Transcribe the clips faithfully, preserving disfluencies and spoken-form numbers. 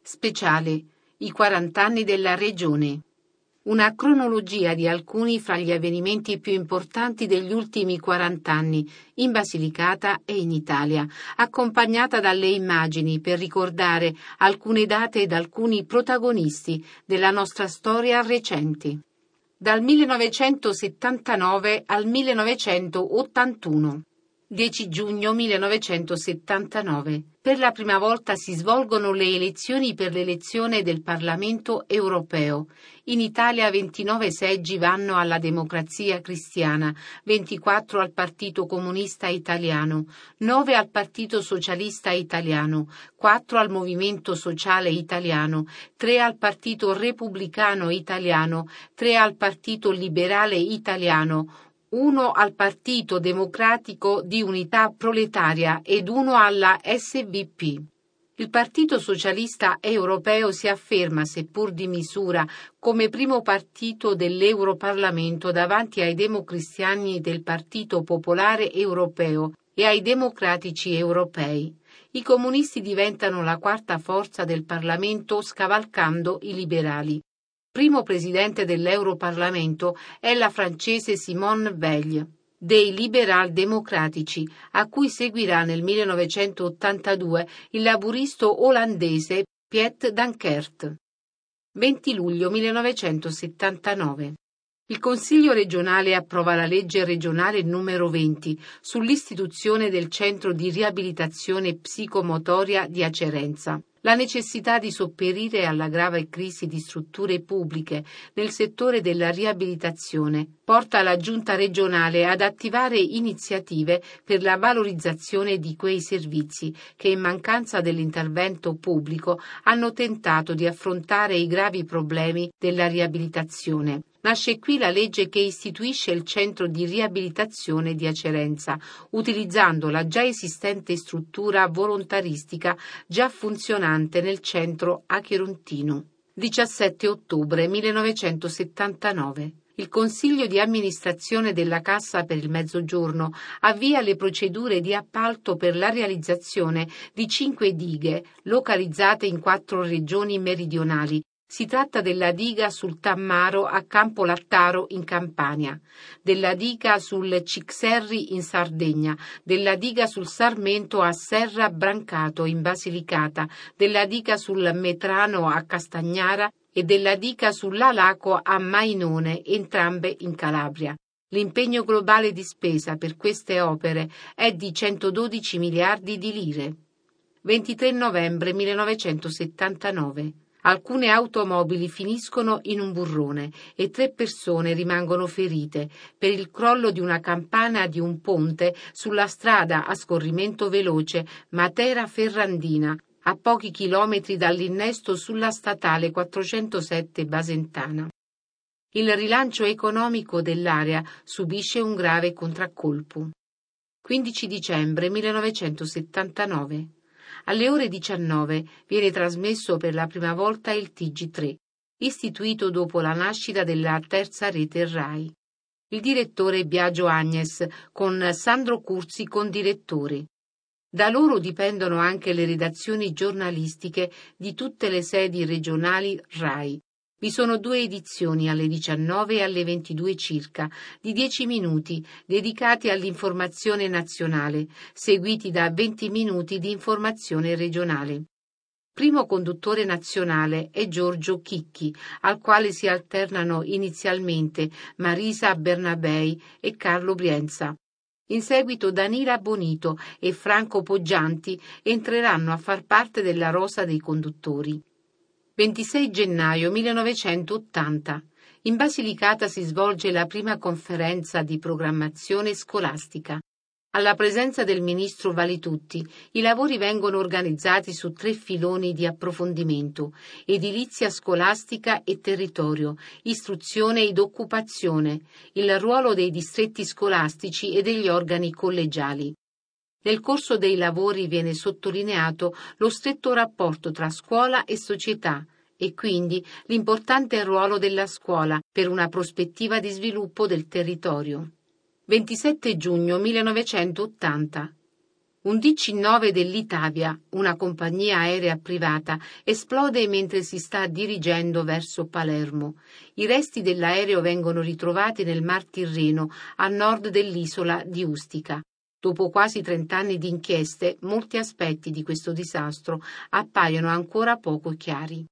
Speciale: i quaranta anni della Regione. Una cronologia di alcuni fra gli avvenimenti più importanti degli ultimi quaranta anni, in Basilicata e in Italia, accompagnata dalle immagini per ricordare alcune date ed alcuni protagonisti della nostra storia recenti. Dal millenovecentosettantanove al millenovecentottantuno. dieci giugno millenovecentosettantanove. Per la prima volta si svolgono le elezioni per l'elezione del Parlamento europeo. In Italia ventinove seggi vanno alla Democrazia Cristiana, ventiquattro al Partito Comunista Italiano, nove al Partito Socialista Italiano, quattro al Movimento Sociale Italiano, tre al Partito Repubblicano Italiano, tre al Partito Liberale Italiano, uno al Partito Democratico di Unità Proletaria ed uno alla S V P. Il Partito Socialista Europeo si afferma, seppur di misura, come primo partito dell'Europarlamento davanti ai democristiani del Partito Popolare Europeo e ai democratici europei. I comunisti diventano la quarta forza del Parlamento scavalcando i liberali. Primo presidente dell'Europarlamento è la francese Simone Veil, dei Liberal Democratici, a cui seguirà nel millenovecentottantadue il laburisto olandese Piet Dankert. venti luglio millenovecentosettantanove. Il Consiglio regionale approva la legge regionale numero venti sull'istituzione del Centro di Riabilitazione Psicomotoria di Acerenza. La necessità di sopperire alla grave crisi di strutture pubbliche nel settore della riabilitazione porta la Giunta regionale ad attivare iniziative per la valorizzazione di quei servizi che, in mancanza dell'intervento pubblico, hanno tentato di affrontare i gravi problemi della riabilitazione. Nasce qui la legge che istituisce il Centro di Riabilitazione di Acerenza, utilizzando la già esistente struttura volontaristica già funzionante nel centro acherontino. diciassette ottobre millenovecentosettantanove. Il Consiglio di amministrazione della Cassa per il Mezzogiorno avvia le procedure di appalto per la realizzazione di cinque dighe localizzate in quattro regioni meridionali. Si tratta della diga sul Tammaro a Campolattaro in Campania, della diga sul Cixerri in Sardegna, della diga sul Sarmento a Serra Brancato in Basilicata, della diga sul Metrano a Castagnara e della diga sull'Alaco a Mainone, entrambe in Calabria. L'impegno globale di spesa per queste opere è di centododici miliardi di lire. ventitré novembre millenovecentosettantanove. Alcune automobili finiscono in un burrone e tre persone rimangono ferite per il crollo di una campana di un ponte sulla strada a scorrimento veloce Matera-Ferrandina, a pochi chilometri dall'innesto sulla statale quattrocentosette Basentana. Il rilancio economico dell'area subisce un grave contraccolpo. quindici dicembre millenovecentosettantanove. Alle ore diciannove viene trasmesso per la prima volta il T G tre, istituito dopo la nascita della terza rete RAI. Il direttore è Biagio Agnes, con Sandro Curzi condirettore. Da loro dipendono anche le redazioni giornalistiche di tutte le sedi regionali RAI. Vi sono due edizioni alle diciannove e alle ventidue circa, di dieci minuti, dedicati all'informazione nazionale, seguiti da venti minuti di informazione regionale. Primo conduttore nazionale è Giorgio Chicchi, al quale si alternano inizialmente Marisa Bernabei e Carlo Brienza. In seguito Danila Bonito e Franco Poggianti entreranno a far parte della rosa dei conduttori. ventisei gennaio millenovecentottanta. In Basilicata si svolge la prima conferenza di programmazione scolastica. Alla presenza del ministro Valitutti, i lavori vengono organizzati su tre filoni di approfondimento: edilizia scolastica e territorio, istruzione ed occupazione, il ruolo dei distretti scolastici e degli organi collegiali. Nel corso dei lavori viene sottolineato lo stretto rapporto tra scuola e società e quindi l'importante ruolo della scuola per una prospettiva di sviluppo del territorio. ventisette giugno millenovecentottanta. Un D diciannove dell'Itavia, una compagnia aerea privata, esplode mentre si sta dirigendo verso Palermo. I resti dell'aereo vengono ritrovati nel Mar Tirreno, a nord dell'isola di Ustica. Dopo quasi trent'anni di inchieste, molti aspetti di questo disastro appaiono ancora poco chiari.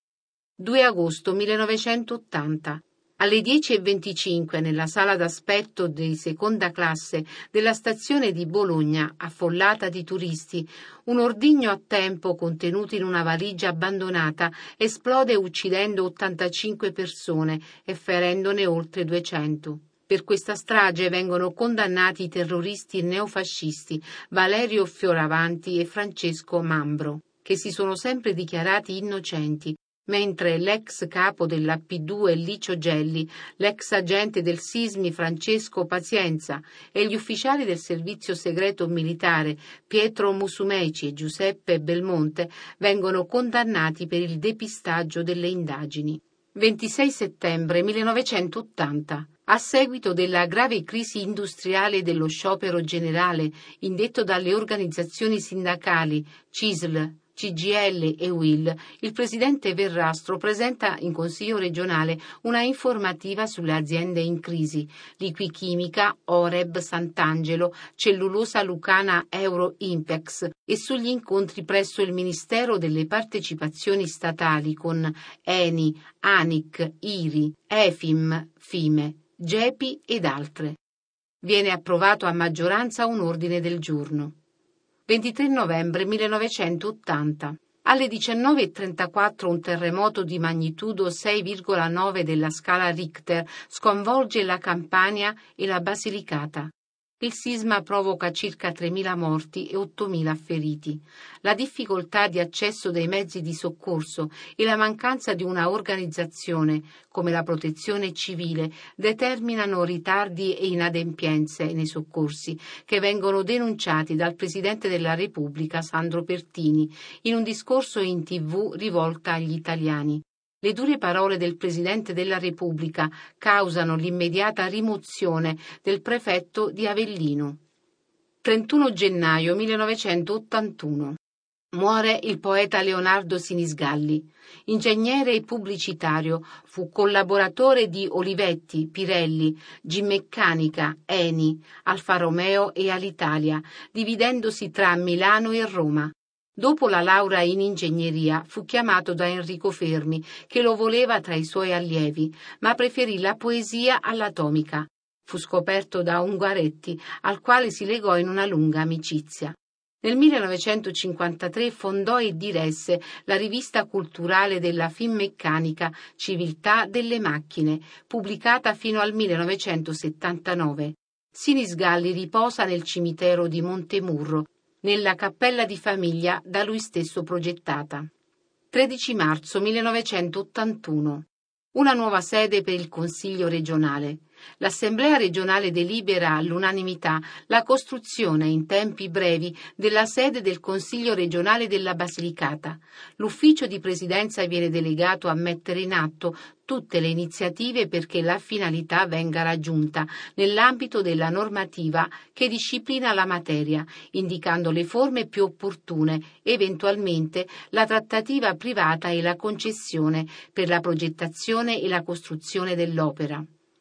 due agosto millenovecentottanta. Alle dieci e venticinque, nella sala d'aspetto di seconda classe della stazione di Bologna, affollata di turisti, un ordigno a tempo contenuto in una valigia abbandonata esplode uccidendo ottantacinque persone e ferendone oltre duecento. Per questa strage vengono condannati i terroristi neofascisti Valerio Fioravanti e Francesco Mambro, che si sono sempre dichiarati innocenti, mentre l'ex capo della P due Licio Gelli, l'ex agente del Sismi Francesco Pazienza e gli ufficiali del servizio segreto militare Pietro Musumeci e Giuseppe Belmonte vengono condannati per il depistaggio delle indagini. ventisei settembre millenovecentottanta. A seguito della grave crisi industriale e dello sciopero generale indetto dalle organizzazioni sindacali C I S L, C G I L e U I L, il presidente Verrastro presenta in Consiglio regionale una informativa sulle aziende in crisi, Liquichimica, Oreb, Sant'Angelo, Cellulosa Lucana Euro Impex, e sugli incontri presso il Ministero delle Partecipazioni Statali con Eni, Anic, Iri, Efim, Fime, Gepi ed altre. Viene approvato a maggioranza un ordine del giorno. ventitré novembre millenovecentottanta. Alle diciannove e trentaquattro un terremoto di magnitudo sei virgola nove della scala Richter sconvolge la Campania e la Basilicata. Il sisma provoca circa tremila morti e ottomila feriti. La difficoltà di accesso dei mezzi di soccorso e la mancanza di una organizzazione, come la protezione civile, determinano ritardi e inadempienze nei soccorsi, che vengono denunciati dal Presidente della Repubblica Sandro Pertini in un discorso in tivù rivolta agli italiani. Le dure parole del Presidente della Repubblica causano l'immediata rimozione del prefetto di Avellino. trentuno gennaio millenovecentottantuno. Muore il poeta Leonardo Sinisgalli. Ingegnere e pubblicitario, fu collaboratore di Olivetti, Pirelli, Gimmeccanica, Eni, Alfa Romeo e Alitalia, dividendosi tra Milano e Roma. Dopo la laurea in ingegneria fu chiamato da Enrico Fermi, che lo voleva tra i suoi allievi, ma preferì la poesia all'atomica. Fu scoperto da Ungaretti, al quale si legò in una lunga amicizia. Nel millenovecentocinquantatré fondò e diresse la rivista culturale della Finmeccanica Civiltà delle Macchine, pubblicata fino al millenovecentosettantanove. Sinisgalli riposa nel cimitero di Montemurro, nella cappella di famiglia da lui stesso progettata. tredici marzo millenovecentottantuno. Una nuova sede per il Consiglio regionale. L'Assemblea regionale delibera all'unanimità la costruzione in tempi brevi della sede del Consiglio regionale della Basilicata. L'ufficio di presidenza viene delegato a mettere in atto tutte le iniziative perché la finalità venga raggiunta nell'ambito della normativa che disciplina la materia, indicando le forme più opportune, eventualmente la trattativa privata e la concessione per la progettazione e la costruzione dell'opera.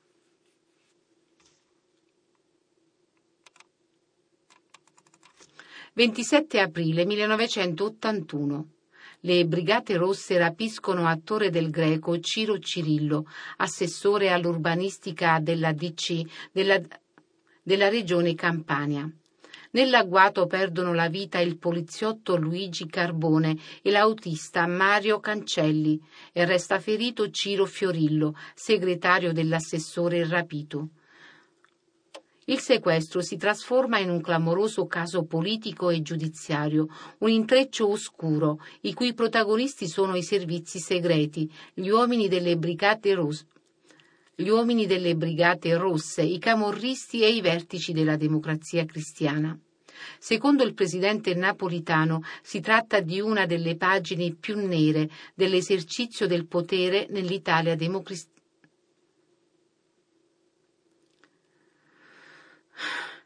ventisette aprile millenovecentottantuno. Le Brigate Rosse rapiscono a Torre del Greco Ciro Cirillo, assessore all'urbanistica della D C della, della regione Campania. Nell'agguato perdono la vita il poliziotto Luigi Carbone e l'autista Mario Cancelli e resta ferito Ciro Fiorillo, segretario dell'assessore rapito. Il sequestro si trasforma in un clamoroso caso politico e giudiziario, un intreccio oscuro, i cui protagonisti sono i servizi segreti, gli uomini delle Brigate Rosse, gli uomini delle Brigate Rosse, i camorristi e i vertici della Democrazia Cristiana. Secondo il presidente Napolitano, si tratta di una delle pagine più nere dell'esercizio del potere nell'Italia democristiana.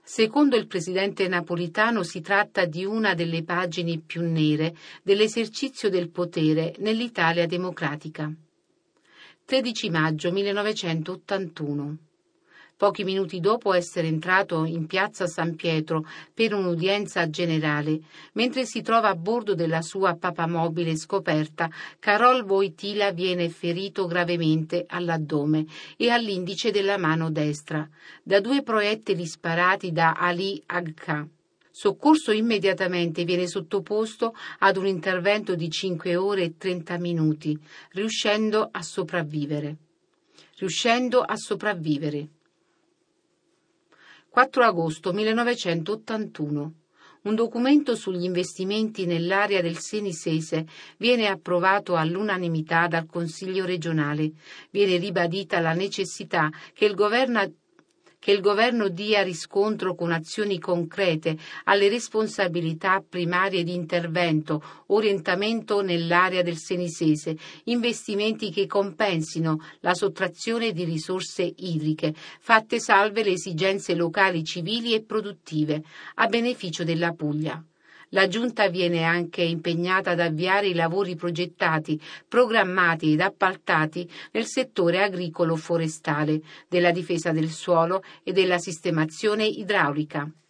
Secondo il presidente Napolitano si tratta di una delle pagine più nere dell'esercizio del potere nell'Italia democratica. tredici maggio millenovecentottantuno. Pochi minuti dopo essere entrato in piazza San Pietro per un'udienza generale, mentre si trova a bordo della sua papamobile scoperta, Karol Wojtyła viene ferito gravemente all'addome e all'indice della mano destra da due proiettili sparati da Ali Agca. Soccorso immediatamente, viene sottoposto ad un intervento di cinque ore e trenta minuti, riuscendo a sopravvivere. Riuscendo a sopravvivere. quattro agosto millenovecentottantuno. Un documento sugli investimenti nell'area del Senisese viene approvato all'unanimità dal Consiglio regionale. Viene ribadita la necessità che il governo che il governo dia riscontro con azioni concrete alle responsabilità primarie di intervento, orientamento nell'area del Senisese, investimenti che compensino la sottrazione di risorse idriche, fatte salve le esigenze locali civili e produttive, a beneficio della Puglia. La Giunta viene anche impegnata ad avviare i lavori progettati, programmati ed appaltati nel settore agricolo-forestale, della difesa del suolo e della sistemazione idraulica.